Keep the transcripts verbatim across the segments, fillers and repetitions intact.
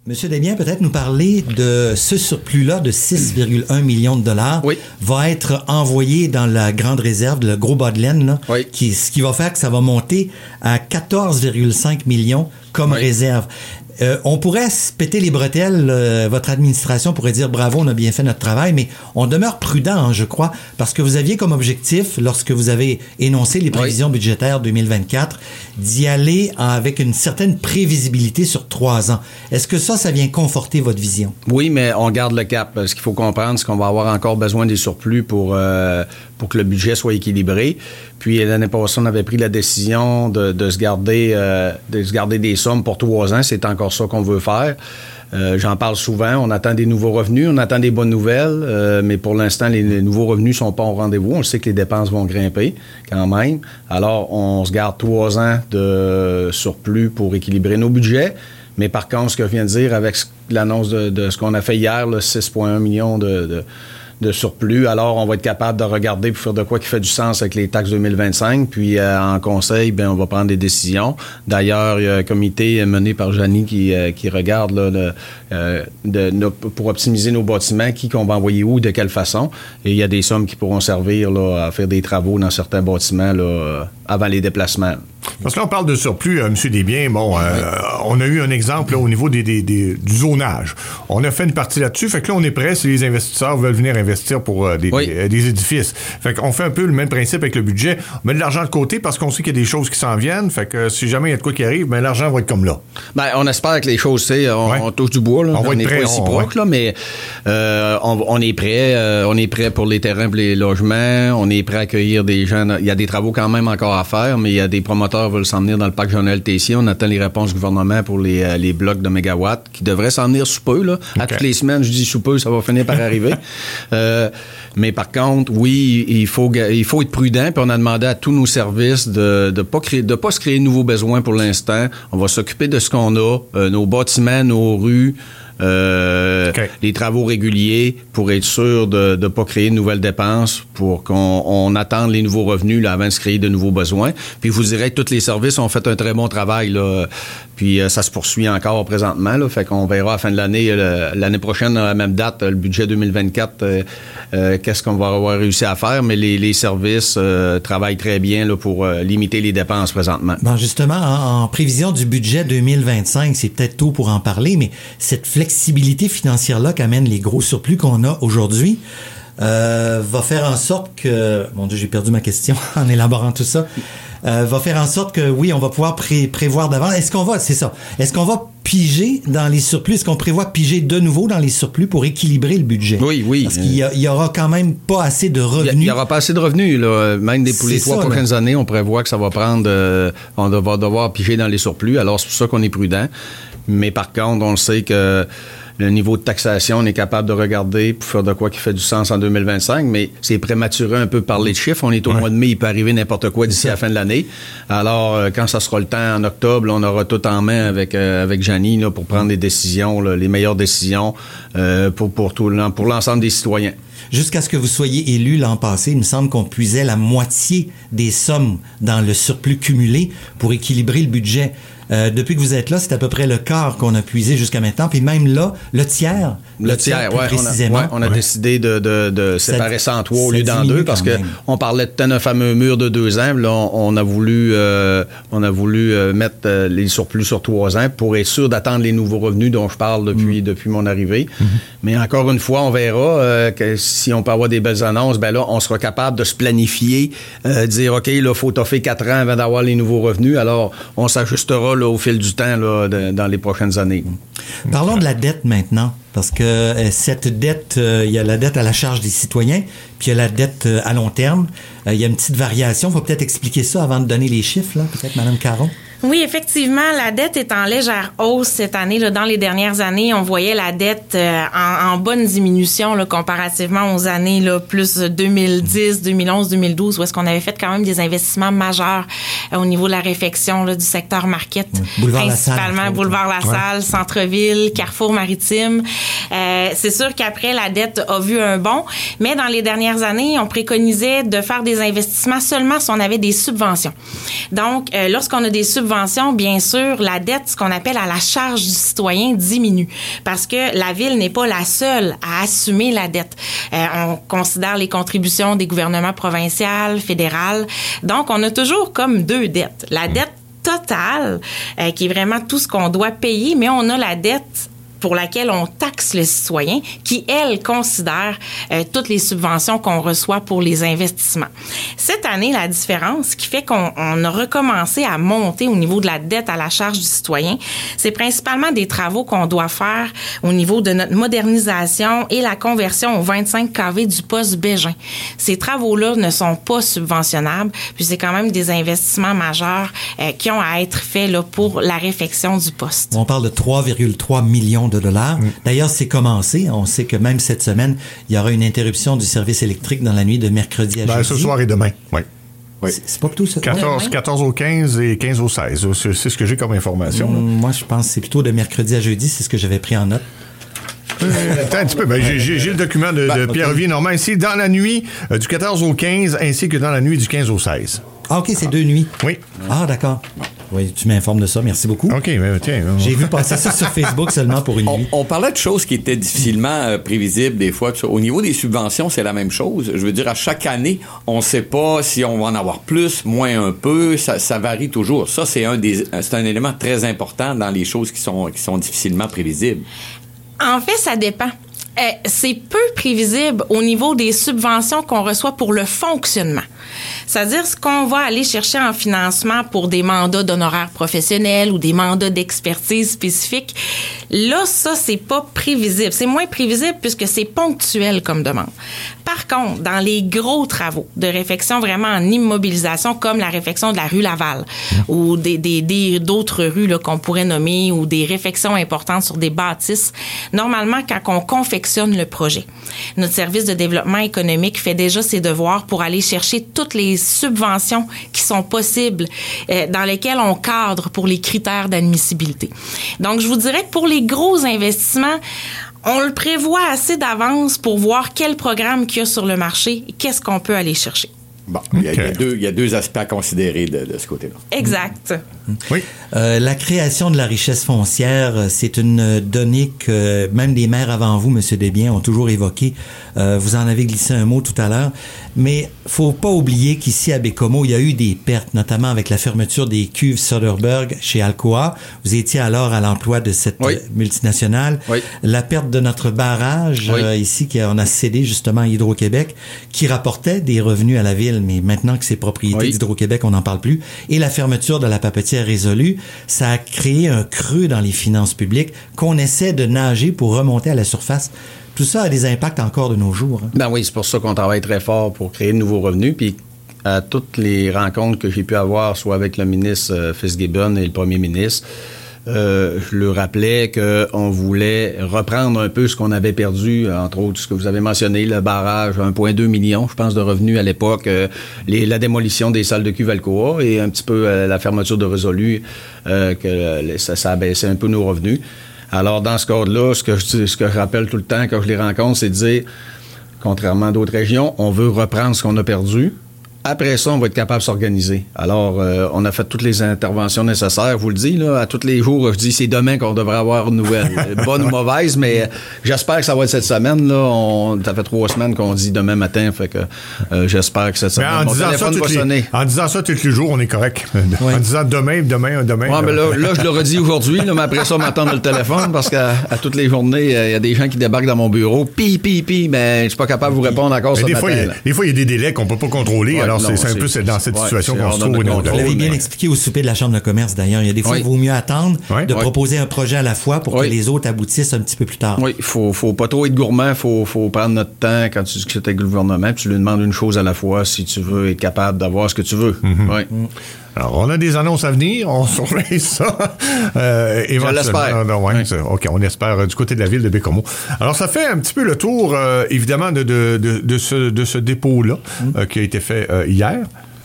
Monsieur Desbiens, peut-être nous parler de ce surplus-là de six virgule un millions de dollars oui. va être envoyé dans la grande réserve, le gros bas de laine, là, oui. qui, ce qui va faire que ça va monter à quatorze virgule cinq millions comme oui. réserve. Euh, on pourrait se péter les bretelles, euh, votre administration pourrait dire bravo, on a bien fait notre travail, mais on demeure prudent, hein, je crois, parce que vous aviez comme objectif, lorsque vous avez énoncé les prévisions oui. budgétaires deux mille vingt-quatre, d'y aller avec une certaine prévisibilité sur trois ans. Est-ce que ça, ça vient conforter votre vision? Oui, mais on garde le cap. Ce qu'il faut comprendre, c'est qu'on va avoir encore besoin des surplus pour, euh, pour que le budget soit équilibré. Puis l'année passée, on avait pris la décision de, de, se garder, euh, de se garder des sommes pour trois ans. C'est encore ça qu'on veut faire. Euh, j'en parle souvent. On attend des nouveaux revenus, on attend des bonnes nouvelles, euh, mais pour l'instant, les, les nouveaux revenus sont pas au rendez-vous. On sait que les dépenses vont grimper quand même. Alors, on se garde trois ans de surplus pour équilibrer nos budgets. Mais par contre, ce que je viens de dire avec l'annonce de, de ce qu'on a fait hier, là, six virgule un millions de... de de surplus, alors on va être capable de regarder pour faire de quoi qui fait du sens avec les taxes deux mille vingt-cinq, puis euh, en conseil, bien, on va prendre des décisions. D'ailleurs, il y a un comité mené par Janie qui, euh, qui regarde là, le, euh, de, de, pour optimiser nos bâtiments, qui qu'on va envoyer où, de quelle façon, et il y a des sommes qui pourront servir là, à faire des travaux dans certains bâtiments là, avant les déplacements. Parce que là, on parle de surplus, euh, M. Desbiens. Bon, euh, oui. on a eu un exemple là, au niveau des, des, des, du zonage. On a fait une partie là-dessus. Fait que là, on est prêt si les investisseurs veulent venir investir pour euh, des, oui. des, des édifices. Fait qu'on fait un peu le même principe avec le budget. On met de l'argent de côté parce qu'on sait qu'il y a des choses qui s'en viennent. Fait que si jamais il y a de quoi qui arrive, ben l'argent va être comme là. Ben, on espère que les choses, c'est, on, ouais. on touche du bois. Là. On, on va être prêt. Pas si proche, là, mais euh, on, on est prêt. Euh, on est prêt pour les terrains, pour les logements. On est prêt à accueillir des gens. Il y a des travaux quand même encore à faire, mais il y a des promoteurs qui veulent s'en venir dans le parc Jean-Noël Tessier. On attend les réponses du gouvernement pour les, euh, les blocs de mégawatts qui devraient s'en venir sous peu. Là. Okay. À toutes les semaines, je dis sous peu, ça va finir par arriver. euh, mais par contre, oui, il faut, il faut être prudent. Puis on a demandé à tous nos services de de pas créer, de pas se créer de nouveaux besoins pour l'instant. On va s'occuper de ce qu'on a, euh, nos bâtiments, nos rues. Euh, okay. Les travaux réguliers pour être sûr de ne pas créer de nouvelles dépenses, pour qu'on on attende les nouveaux revenus là, avant de se créer de nouveaux besoins. Puis je vous dirais que tous les services ont fait un très bon travail. Là. Puis euh, ça se poursuit encore présentement. Là, fait qu'on verra à la fin de l'année, le, l'année prochaine, à la même date, le budget deux mille vingt-quatre, euh, euh, qu'est-ce qu'on va avoir réussi à faire. Mais les, les services euh, travaillent très bien là, pour euh, limiter les dépenses présentement. Bon, justement, en, en prévision du budget deux mille vingt-cinq, c'est peut-être tôt pour en parler, mais cette flexibilité financière-là qu'amènent les gros surplus qu'on a aujourd'hui euh, va faire en sorte que... Mon Dieu, j'ai perdu ma question en élaborant tout ça. Euh, va faire en sorte que, oui, on va pouvoir pré- prévoir d'avance. Est-ce qu'on va... C'est ça. Est-ce qu'on va piger dans les surplus? Est-ce qu'on prévoit piger de nouveau dans les surplus pour équilibrer le budget? Oui, oui. Parce qu'il y, a, il y aura quand même pas assez de revenus. Il y aura pas assez de revenus, là. Même des, pour les trois prochaines là. années, on prévoit que ça va prendre... Euh, on va devoir piger dans les surplus. Alors, c'est pour ça qu'on est prudent. Mais par contre, on sait que le niveau de taxation, on est capable de regarder pour faire de quoi qui fait du sens en deux mille vingt-cinq, mais c'est prématuré un peu de parler de chiffres. On est au ouais. mois de mai, il peut arriver n'importe quoi d'ici à la fin de l'année. Alors, euh, quand ça sera le temps, en octobre, là, on aura tout en main avec euh, avec Janie là, pour prendre des décisions, là, les meilleures décisions euh, pour, pour, tout, pour l'ensemble des citoyens. Jusqu'à ce que vous soyez élu l'an passé, il me semble qu'on puisait la moitié des sommes dans le surplus cumulé pour équilibrer le budget. Euh, depuis que vous êtes là, c'est à peu près le quart qu'on a puisé jusqu'à maintenant. Puis même là, le tiers. Le, le tiers, tiers oui. Précisément. On a, ouais, on a ouais. décidé de, de, de séparer ça en trois au lieu d'en deux parce que on parlait de un fameux mur de deux ans. Là, on, on a voulu, euh, on a voulu euh, mettre euh, les surplus sur trois ans pour être sûr d'attendre les nouveaux revenus dont je parle depuis, mmh. depuis mon arrivée. Mmh. Mais encore une fois, on verra euh, que si on peut avoir des belles annonces, ben là, on sera capable de se planifier, euh, dire, OK, là, il faut toffer quatre ans avant d'avoir les nouveaux revenus. Alors, on s'ajustera là, au fil du temps là, de, dans les prochaines années. Parlons de la dette maintenant, parce que euh, cette dette, euh, il y a la dette à la charge des citoyens, puis il y a la dette euh, à long terme. Euh, il y a une petite variation. Il faut peut-être expliquer ça avant de donner les chiffres, là, peut-être, Mme Caron. Oui, effectivement, la dette est en légère hausse cette année. Là, dans les dernières années, on voyait la dette euh, en, en bonne diminution là, comparativement aux années là, plus deux mille dix, deux mille onze, deux mille douze, où est-ce qu'on avait fait quand même des investissements majeurs euh, au niveau de la réfection là, du secteur market, oui. Boulevard principalement La Salle, Boulevard La Salle, ouais. Centre-ville, Carrefour Maritime. Euh, c'est sûr qu'après, la dette a vu un bond, mais dans les dernières années, on préconisait de faire des investissements seulement si on avait des subventions. Donc, euh, lorsqu'on a des subventions, subventions, bien sûr, la dette, ce qu'on appelle à la charge du citoyen, diminue parce que la ville n'est pas la seule à assumer la dette. Euh, on considère les contributions des gouvernements provinciaux, fédéral. Donc, on a toujours comme deux dettes. La dette totale, euh, qui est vraiment tout ce qu'on doit payer, mais on a la dette pour laquelle on taxe le citoyen, qui, elle, considère euh, toutes les subventions qu'on reçoit pour les investissements. Cette année, la différence qui fait qu'on on a recommencé à monter au niveau de la dette à la charge du citoyen, c'est principalement des travaux qu'on doit faire au niveau de notre modernisation et la conversion au vingt-cinq K V du poste Bégin. Ces travaux-là ne sont pas subventionnables, puis c'est quand même des investissements majeurs euh, qui ont à être faits là, pour la réfection du poste. On parle de trois virgule trois millions de dollars. Mm. D'ailleurs, c'est commencé. On sait que même cette semaine, il y aura une interruption du service électrique dans la nuit de mercredi à ben, jeudi. Ce soir et demain, oui. Oui. C'est, c'est pas tout ça. quatorze, ouais. quatorze au quinze et quinze au seize. C'est, c'est ce que j'ai comme information. Mm, moi, je pense que c'est plutôt de mercredi à jeudi. C'est ce que j'avais pris en note. Euh, attends un petit peu. Ben, j'ai, j'ai, j'ai le document de, de Pierre-Olivier Normand ici. Dans la nuit euh, du quatorze au quinze ainsi que dans la nuit du quinze au seize. Ah, OK, c'est deux nuits. Oui. Ah, d'accord. Oui, tu m'informes de ça. Merci beaucoup. OK, mais tiens. On... J'ai vu passer ça sur Facebook seulement pour une on, nuit. On parlait de choses qui étaient difficilement euh, prévisibles des fois. Au niveau des subventions, c'est la même chose. Je veux dire, à chaque année, on ne sait pas si on va en avoir plus, moins un peu. Ça, ça varie toujours. Ça, c'est un des, c'est un élément très important dans les choses qui sont, qui sont difficilement prévisibles. En fait, ça dépend. Euh, c'est peu prévisible au niveau des subventions qu'on reçoit pour le fonctionnement. C'est-à-dire ce qu'on va aller chercher en financement pour des mandats d'honoraires professionnels ou des mandats d'expertise spécifiques. Là, ça, c'est pas prévisible. C'est moins prévisible puisque c'est ponctuel comme demande. Par contre, dans les gros travaux de réfection vraiment en immobilisation, comme la réfection de la rue Laval mmh. ou des, des, des, d'autres rues là, qu'on pourrait nommer ou des réfections importantes sur des bâtisses, normalement, quand on confectionne le projet, notre service de développement économique fait déjà ses devoirs pour aller chercher toutes les subventions qui sont possibles, euh, dans lesquelles on cadre pour les critères d'admissibilité. Donc, je vous dirais que pour les gros investissements, on le prévoit assez d'avance pour voir quel programme qu'il y a sur le marché et qu'est-ce qu'on peut aller chercher. Bon, il okay. y, y, a deux, il y a deux aspects à considérer de, de ce côté-là. Exact. Oui. Euh, la création de la richesse foncière, c'est une donnée que même les maires avant vous, M. Desbiens, ont toujours évoquée. Euh, vous en avez glissé un mot tout à l'heure. Mais faut pas oublier qu'ici, à Baie-Comeau, il y a eu des pertes, notamment avec la fermeture des cuves Soderberg chez Alcoa. Vous étiez alors à l'emploi de cette oui. multinationale. Oui. La perte de notre barrage, oui. euh, ici, qu'on a cédé justement à Hydro-Québec, qui rapportait des revenus à la ville, mais maintenant que c'est propriété oui. d'Hydro-Québec, on n'en parle plus. Et la fermeture de la papetière résolue, ça a créé un creux dans les finances publiques qu'on essaie de nager pour remonter à la surface. Tout ça a des impacts encore de nos jours. Hein. Ben oui, c'est pour ça qu'on travaille très fort pour créer de nouveaux revenus. Puis à toutes les rencontres que j'ai pu avoir, soit avec le ministre euh, Fitzgibbon et le premier ministre, euh, je leur rappelais qu'on voulait reprendre un peu ce qu'on avait perdu, entre autres ce que vous avez mentionné, le barrage, un virgule deux million, je pense, de revenus à l'époque, euh, les, la démolition des salles de cuve Alcoa et un petit peu euh, la fermeture de Résolu, euh, que euh, ça, ça a baissé un peu nos revenus. Alors, dans ce cadre-là, ce que, je, ce que je rappelle tout le temps quand je les rencontre, c'est de dire, contrairement à d'autres régions, on veut reprendre ce qu'on a perdu. Après ça, on va être capable de s'organiser. Alors, euh, on a fait toutes les interventions nécessaires. Je vous le dis, là, à tous les jours, je dis c'est demain qu'on devrait avoir une nouvelle, bonne ou mauvaise, mais euh, j'espère que ça va être cette semaine. Là, on, ça fait trois semaines qu'on dit demain matin, fait que euh, j'espère que cette semaine, en mon téléphone va les, sonner. En disant ça tous les jours, on est correct. Oui. En disant demain, demain, demain. Ouais, mais là, là, je le redis aujourd'hui, là, mais après ça, on m'attend le téléphone parce qu'à à toutes les journées, il y a des gens qui débarquent dans mon bureau, pi, pi, pi, mais je suis pas capable de vous répondre encore ce des matin. Fois, y a, des fois, il y a des délais qu'on peut pas contrôler. Ouais. Alors, non, c'est, c'est un peu c'est dans cette ouais, situation qu'on se trouve. Vous l'avez bien expliqué au souper de la Chambre de commerce, d'ailleurs. Il y a des fois, oui. il vaut mieux attendre oui. de oui. proposer un projet à la fois pour oui. que les autres aboutissent un petit peu plus tard. Oui, il faut, faut pas trop être gourmand. Il faut, faut prendre notre temps quand tu discutes avec le gouvernement. Puis tu lui demandes une chose à la fois si tu veux être capable d'avoir ce que tu veux. Mm-hmm. Oui. Mm. Alors, on a des annonces à venir. On surveille ça. Euh, éventuellement. Je l'espère. Non, ouais, oui. OK, on espère euh, du côté de la ville de Baie-Comeau. Alors, ça fait un petit peu le tour, euh, évidemment, de, de, de, de, ce, de ce dépôt-là mm. euh, qui a été fait euh, hier.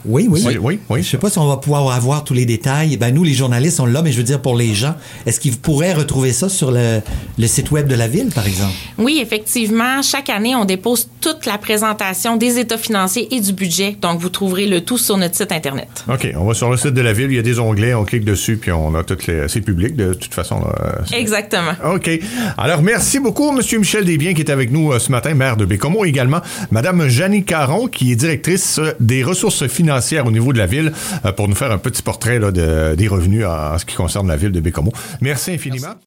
Oui, oui. Oui, oui, oui. Je sais pas si on va pouvoir avoir tous les détails. Ben, nous, les journalistes, on l'a, mais je veux dire pour les gens, est-ce qu'ils pourraient retrouver ça sur le, le site web de la Ville, par exemple? Oui, effectivement. Chaque année, on dépose toute la présentation des états financiers et du budget. Donc, vous trouverez le tout sur notre site Internet. OK. On va sur le site de la Ville, il y a des onglets, on clique dessus, puis on a toutes les... C'est public, de toute façon. Là. Exactement. OK. Alors, merci beaucoup, M. Michel Desbiens, qui est avec nous euh, ce matin, maire de Baie-Comeau, également Mme Jeannie Caron, qui est directrice des ressources financières au niveau de la Ville, euh, pour nous faire un petit portrait là, de, des revenus en, en ce qui concerne la Ville de Baie-Comeau. Merci infiniment. Merci.